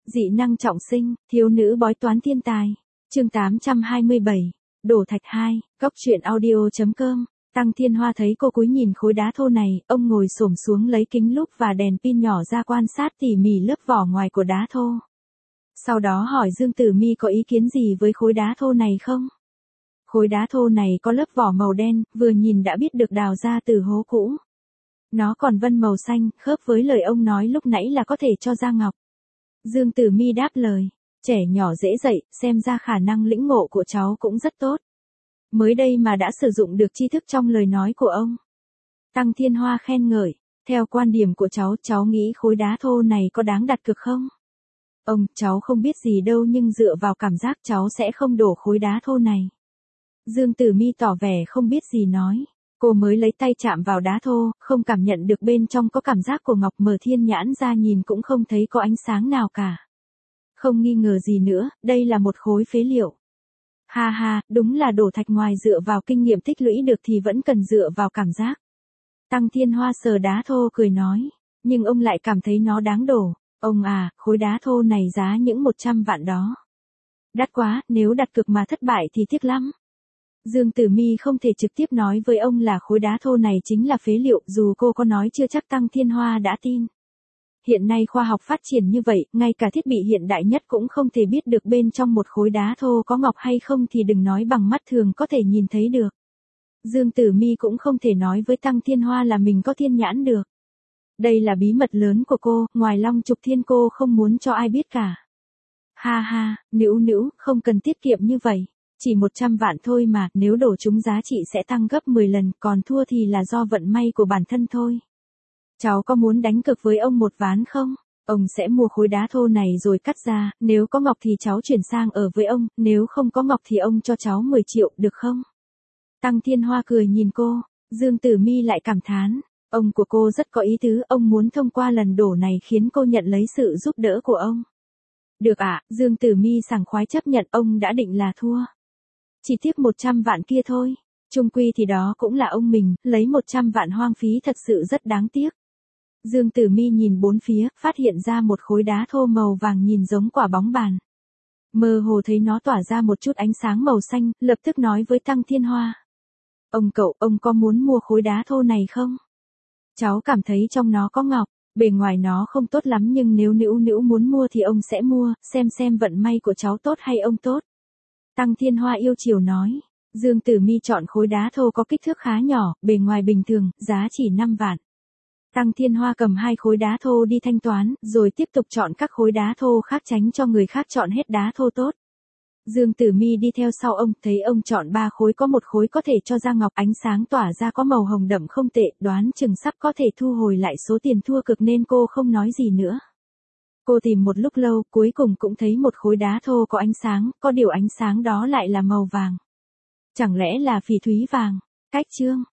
Dị năng trọng sinh, thiếu nữ bói toán thiên tài. Chương 827. Đổ thạch 2, Cốc truyện audio.com. Tăng Thiên Hoa thấy cô cúi nhìn khối đá thô này, ông ngồi xổm xuống lấy kính lúp và đèn pin nhỏ ra quan sát tỉ mỉ lớp vỏ ngoài của đá thô. Sau đó hỏi Dương Tử Mi có ý kiến gì với khối đá thô này không? Khối đá thô này có lớp vỏ màu đen, vừa nhìn đã biết được đào ra từ hố cũ. Nó còn vân màu xanh, khớp với lời ông nói lúc nãy là có thể cho ra ngọc. Dương Tử Mi đáp lời, trẻ nhỏ dễ dạy, xem ra khả năng lĩnh ngộ của cháu cũng rất tốt. Mới đây mà đã sử dụng được tri thức trong lời nói của ông. Tăng Thiên Hoa khen ngợi, theo quan điểm của cháu nghĩ khối đá thô này có đáng đặt cược không? Ông, cháu không biết gì đâu nhưng dựa vào cảm giác cháu sẽ không đổ khối đá thô này. Dương Tử Mi tỏ vẻ không biết gì nói. Cô mới lấy tay chạm vào đá thô, không cảm nhận được bên trong có cảm giác của ngọc, mở thiên nhãn ra nhìn cũng không thấy có ánh sáng nào cả. Không nghi ngờ gì nữa, đây là một khối phế liệu. Ha ha, đúng là đổ thạch ngoài dựa vào kinh nghiệm tích lũy được thì vẫn cần dựa vào cảm giác. Tăng Thiên Hoa sờ đá thô cười nói, nhưng ông lại cảm thấy nó đáng đổ. Ông à, khối đá thô này giá những 100 vạn đó. Đắt quá, nếu đặt cược mà thất bại thì tiếc lắm. Dương Tử Mi không thể trực tiếp nói với ông là khối đá thô này chính là phế liệu, dù cô có nói chưa chắc Tăng Thiên Hoa đã tin. Hiện nay khoa học phát triển như vậy, ngay cả thiết bị hiện đại nhất cũng không thể biết được bên trong một khối đá thô có ngọc hay không thì đừng nói bằng mắt thường có thể nhìn thấy được. Dương Tử Mi cũng không thể nói với Tăng Thiên Hoa là mình có thiên nhãn được. Đây là bí mật lớn của cô, ngoài Long Trục Thiên cô không muốn cho ai biết cả. Ha ha, Nữu, không cần tiết kiệm như vậy. Chỉ 100 vạn thôi mà, nếu đổ chúng giá trị sẽ tăng gấp 10 lần, còn thua thì là do vận may của bản thân thôi. Cháu có muốn đánh cược với ông một ván không? Ông sẽ mua khối đá thô này rồi cắt ra, nếu có ngọc thì cháu chuyển sang ở với ông, nếu không có ngọc thì ông cho cháu 10 triệu, được không? Tăng Thiên Hoa cười nhìn cô, Dương Tử Mi lại cảm thán, ông của cô rất có ý tứ, ông muốn thông qua lần đổ này khiến cô nhận lấy sự giúp đỡ của ông. Được ạ, Dương Tử Mi sảng khoái chấp nhận, ông đã định là thua. Chỉ tiếc 100 vạn kia thôi. Chung quy thì đó cũng là ông mình, lấy 100 vạn hoang phí thật sự rất đáng tiếc. Dương Tử Mi nhìn bốn phía, phát hiện ra một khối đá thô màu vàng nhìn giống quả bóng bàn. Mơ hồ thấy nó tỏa ra một chút ánh sáng màu xanh, lập tức nói với Tăng Thiên Hoa. Ông cậu, ông có muốn mua khối đá thô này không? Cháu cảm thấy trong nó có ngọc, bề ngoài nó không tốt lắm nhưng nếu Nữu muốn mua thì ông sẽ mua, xem vận may của cháu tốt hay ông tốt. Tăng Thiên Hoa yêu chiều nói, Dương Tử Mi chọn khối đá thô có kích thước khá nhỏ, bề ngoài bình thường, giá chỉ 5 vạn. Tăng Thiên Hoa cầm 2 khối đá thô đi thanh toán, rồi tiếp tục chọn các khối đá thô khác tránh cho người khác chọn hết đá thô tốt. Dương Tử Mi đi theo sau ông, thấy ông chọn 3 khối có một khối có thể cho ra ngọc, ánh sáng tỏa ra có màu hồng đậm không tệ, đoán chừng sắp có thể thu hồi lại số tiền thua cực nên cô không nói gì nữa. Cô tìm một lúc lâu, cuối cùng cũng thấy một khối đá thô có ánh sáng, có điều ánh sáng đó lại là màu vàng. Chẳng lẽ là phỉ thúy vàng? Cách chương